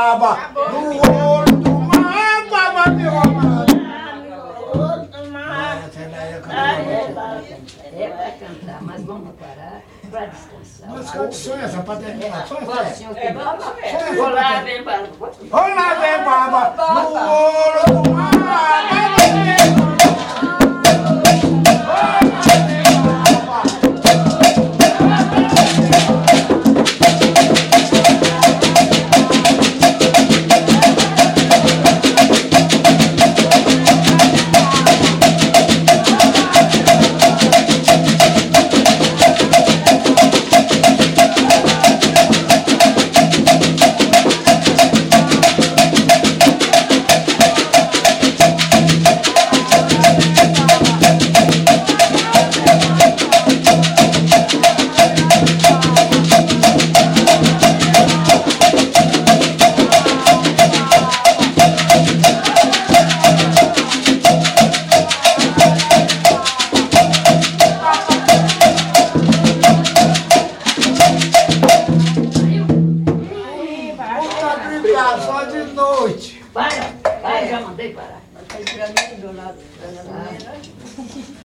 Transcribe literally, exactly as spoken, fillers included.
baba, no olho do mar, baba, meu amado. É para cantar, mas vamos parar para descansar. Mas cante só essa para terminar, só Pode, essa. senhor, que vamos. Vou lá, vem, baba. Olá, vem, baba, no olho do mar, baba, meu só de noite. Para, para, já mandei parar. Vai para mim, do lado da